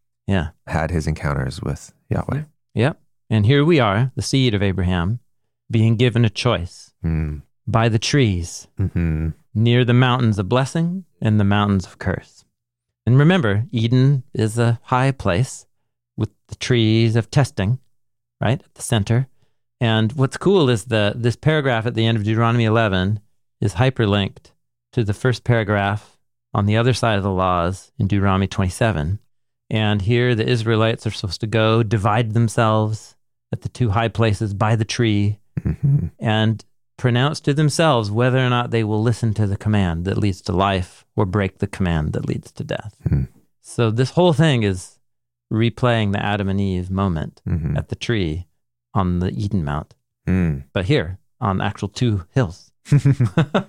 had his encounters with Yahweh. Yep. And here we are, the seed of Abraham, being given a choice by the trees near the mountains of blessing and the mountains of curse. And remember, Eden is a high place with the trees of testing, right, at the center. And what's cool is that this paragraph at the end of Deuteronomy 11 is hyperlinked to the first paragraph on the other side of the laws in Deuteronomy 27. And here the Israelites are supposed to go divide themselves at the two high places by the tree and pronounce to themselves whether or not they will listen to the command that leads to life or break the command that leads to death. So this whole thing is replaying the Adam and Eve moment at the tree on the Eden Mount, but here on the actual two hills. Isn't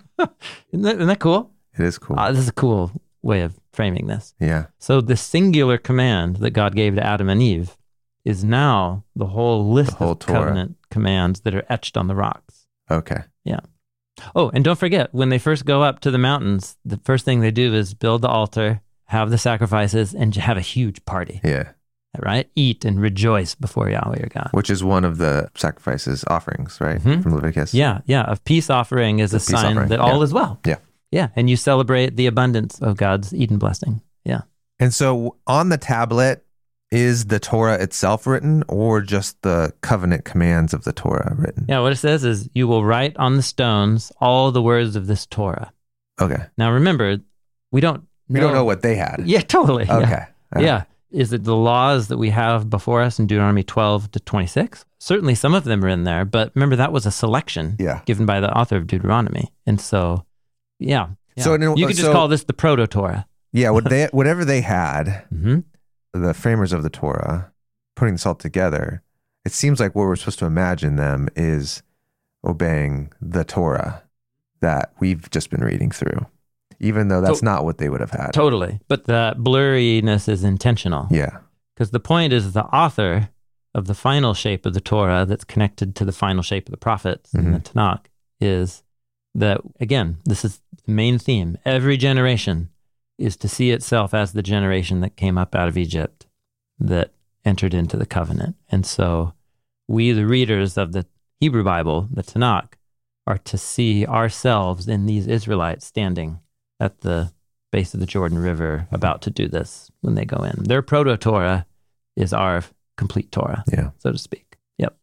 that cool? It is cool. This is a cool way of framing this. Yeah. So the singular command that God gave to Adam and Eve is now the whole list of covenant commands that are etched on the rocks. Okay. Yeah. Oh, and don't forget, when they first go up to the mountains, the first thing they do is build the altar, have the sacrifices, and have a huge party. Yeah. Right? Eat and rejoice before Yahweh your God. Which is one of the sacrifices offerings, right? From Leviticus. Yeah. A peace offering is a sign that all is well. Yeah. Yeah. And you celebrate the abundance of God's Eden blessing. Yeah. And so on the tablet, is the Torah itself written or just the covenant commands of the Torah written? Yeah, what it says is you will write on the stones all the words of this Torah. Okay. Now remember, we don't know what they had. Yeah, totally. Okay. Yeah. Is it the laws that we have before us in Deuteronomy 12 to 26? Certainly some of them are in there, but remember that was a selection given by the author of Deuteronomy. And so Yeah. So you could just call this the Proto-Torah. Yeah, whatever they had, Mm-hmm. the framers of the Torah, putting this all together, it seems like what we're supposed to imagine them is obeying the Torah that we've just been reading through, even though that's not what they would have had. Totally. But the blurriness is intentional. Yeah. Because the point is the author of the final shape of the Torah that's connected to the final shape of the prophets in the Tanakh is that, again, this is the main theme. Every generation is to see itself as the generation that came up out of Egypt, that entered into the covenant. And so we, the readers of the Hebrew Bible, the Tanakh, are to see ourselves in these Israelites standing at the base of the Jordan River about to do this when they go in. Their Proto-Torah is our complete Torah, so to speak. Yep.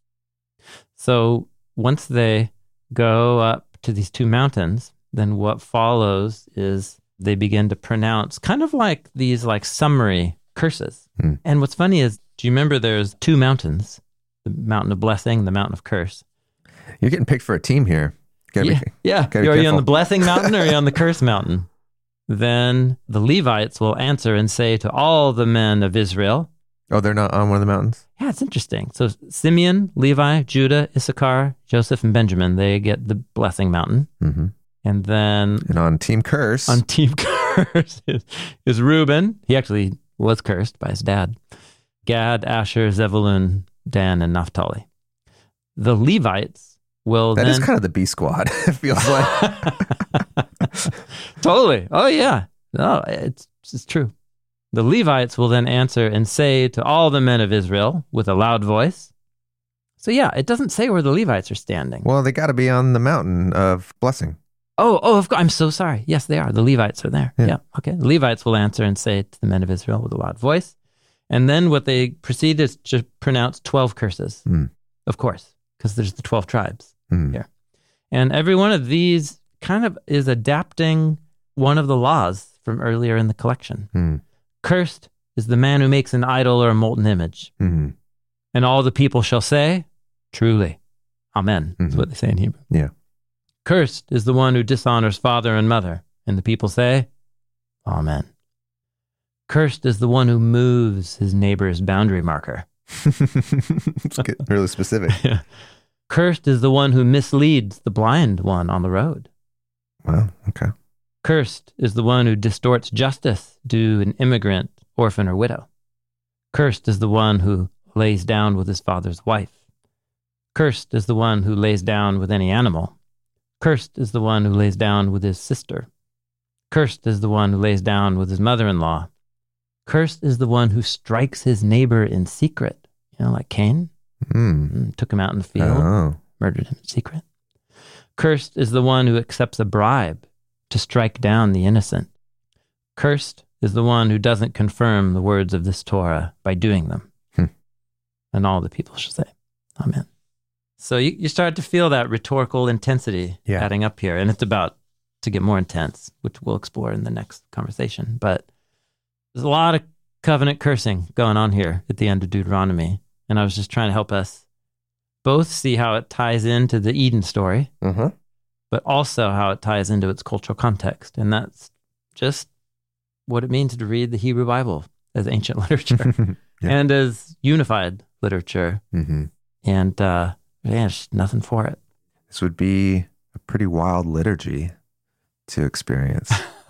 So once they go up to these two mountains, then what follows is they begin to pronounce kind of like these like summary curses. And what's funny is, do you remember there's two mountains, the mountain of blessing, the mountain of curse? You're getting picked for a team here. Are you on the blessing mountain or are you on the curse mountain? Then the Levites will answer and say to all the men of Israel. Oh, they're not on one of the mountains? Yeah, it's interesting. So Simeon, Levi, Judah, Issachar, Joseph, and Benjamin, they get the blessing mountain. Mm-hmm. And then... And on Team Curse... On Team Curse is Reuben. He actually was cursed by his dad. Gad, Asher, Zebulun, Dan, and Naphtali. The Levites will That is kind of the B squad, it feels like. Totally. Oh, yeah. No, it's true. The Levites will then answer and say to all the men of Israel with a loud voice. So yeah, it doesn't say where the Levites are standing. Well, they got to be on the mountain of blessing. Oh, of course. I'm so sorry. Yes, they are. The Levites are there. Yeah. Okay. The Levites will answer and say to the men of Israel with a loud voice. And then what they proceed is to pronounce 12 curses. Of course, because there's the 12 tribes here. And every one of these kind of is adapting one of the laws from earlier in the collection. Cursed is the man who makes an idol or a molten image. And all the people shall say, truly, amen. That's what they say in Hebrew. Yeah. Cursed is the one who dishonors father and mother. And the people say, amen. Cursed is the one who moves his neighbor's boundary marker. It's really specific. Yeah. Cursed is the one who misleads the blind one on the road. Wow, okay. Cursed is the one who distorts justice due an immigrant, orphan, or widow. Cursed is the one who lays down with his father's wife. Cursed is the one who lays down with any animal. Cursed is the one who lays down with his sister. Cursed is the one who lays down with his mother-in-law. Cursed is the one who strikes his neighbor in secret. You know, like Cain. Took him out in the field, murdered him in secret. Cursed is the one who accepts a bribe to strike down the innocent. Cursed is the one who doesn't confirm the words of this Torah by doing them. And all the people shall say, amen. So you start to feel that rhetorical intensity adding up here. And it's about to get more intense, which we'll explore in the next conversation. But there's a lot of covenant cursing going on here at the end of Deuteronomy. And I was just trying to help us both see how it ties into the Eden story, but also how it ties into its cultural context. And that's just what it means to read the Hebrew Bible as ancient literature and as unified literature. And there's nothing for it. This would be a pretty wild liturgy to experience.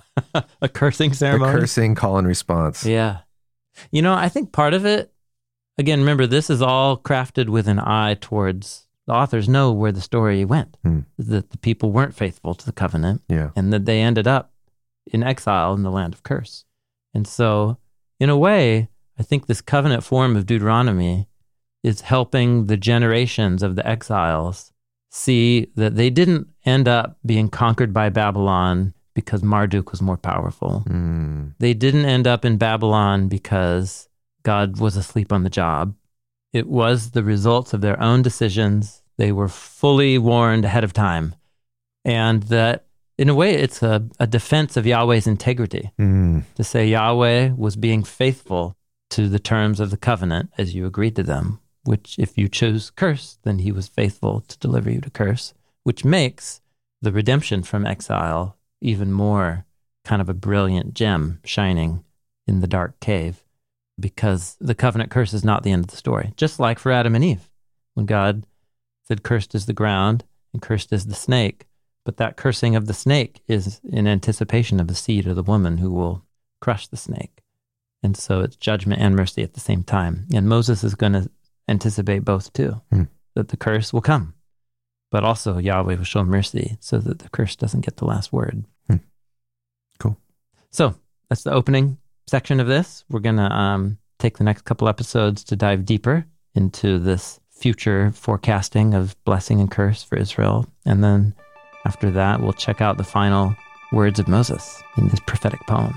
A cursing ceremony? A cursing call and response. Yeah. You know, I think part of it, again, remember, this is all crafted with an eye towards the authors know where the story went, that the people weren't faithful to the covenant, and that they ended up in exile in the land of curse. And so, in a way, I think this covenant form of Deuteronomy is helping the generations of the exiles see that they didn't end up being conquered by Babylon because Marduk was more powerful. They didn't end up in Babylon because God was asleep on the job. It was the results of their own decisions. They were fully warned ahead of time. And that, in a way, it's a defense of Yahweh's integrity. To say Yahweh was being faithful to the terms of the covenant as you agreed to them, which if you chose curse, then he was faithful to deliver you to curse, which makes the redemption from exile even more kind of a brilliant gem shining in the dark cave, because the covenant curse is not the end of the story. Just like for Adam and Eve, when God said, cursed is the ground and cursed is the snake, but that cursing of the snake is in anticipation of the seed of the woman who will crush the snake. And so it's judgment and mercy at the same time. And Moses is going to anticipate both too, that the curse will come, but also Yahweh will show mercy so that the curse doesn't get the last word. Cool. So that's the opening section of this. We're going to take the next couple episodes to dive deeper into this future forecasting of blessing and curse for Israel. And then after that, we'll check out the final words of Moses in his prophetic poems.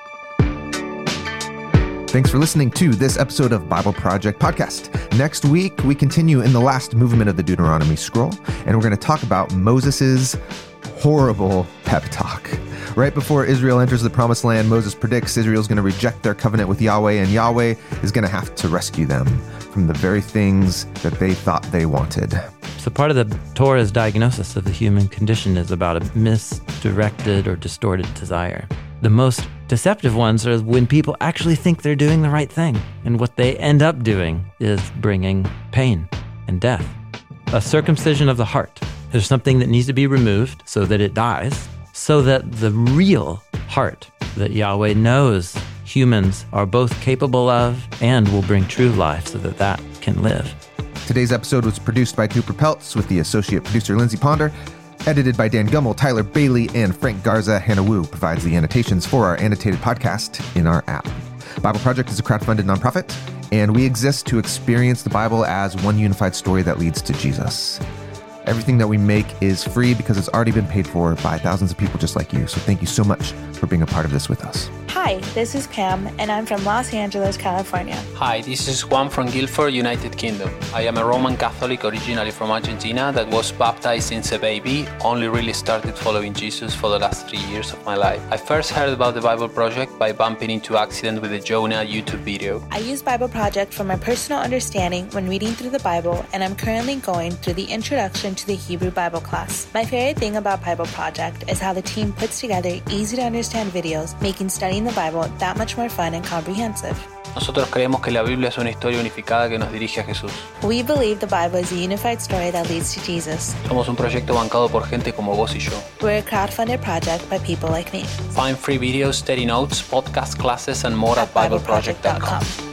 Thanks for listening to this episode of Bible Project Podcast. Next week, we continue in the last movement of the Deuteronomy scroll, and we're going to talk about Moses's horrible pep talk. Right before Israel enters the promised land, Moses predicts Israel's going to reject their covenant with Yahweh, and Yahweh is going to have to rescue them from the very things that they thought they wanted. So part of the Torah's diagnosis of the human condition is about a misdirected or distorted desire. The most deceptive ones are when people actually think they're doing the right thing, and what they end up doing is bringing pain and death. A circumcision of the heart. There's something that needs to be removed so that it dies, so that the real heart that Yahweh knows humans are both capable of and will bring true life so that that can live. Today's episode was produced by Cooper Peltz with the associate producer Lindsay Ponder, edited by Dan Gummel, Tyler Bailey, and Frank Garza. Hannah Wu provides the annotations for our annotated podcast in our app. Bible Project is a crowdfunded nonprofit, and we exist to experience the Bible as one unified story that leads to Jesus. Everything that we make is free because it's already been paid for by thousands of people just like you. So thank you so much for being a part of this with us. Hi, this is Pam, and I'm from Los Angeles, California. Hi, this is Juan from Guilford, United Kingdom. I am a Roman Catholic originally from Argentina that was baptized since a baby, only really started following Jesus for the last 3 years of my life. I first heard about the Bible Project by bumping into accident with the Jonah YouTube video. I use Bible Project for my personal understanding when reading through the Bible, and I'm currently going through the Introduction to the Hebrew Bible class. My favorite thing about Bible Project is how the team puts together easy to understand videos, making studying the Bible that much more fun and comprehensive. Nosotros creemos que la Biblia es una historia unificada que nos dirige a Jesús. We believe the Bible is a unified story that leads to Jesus. Somos un proyecto bancado por gente como vos y yo. We're a crowdfunded project by people like me. Find free videos, study notes, podcast classes, and more at BibleProject.com.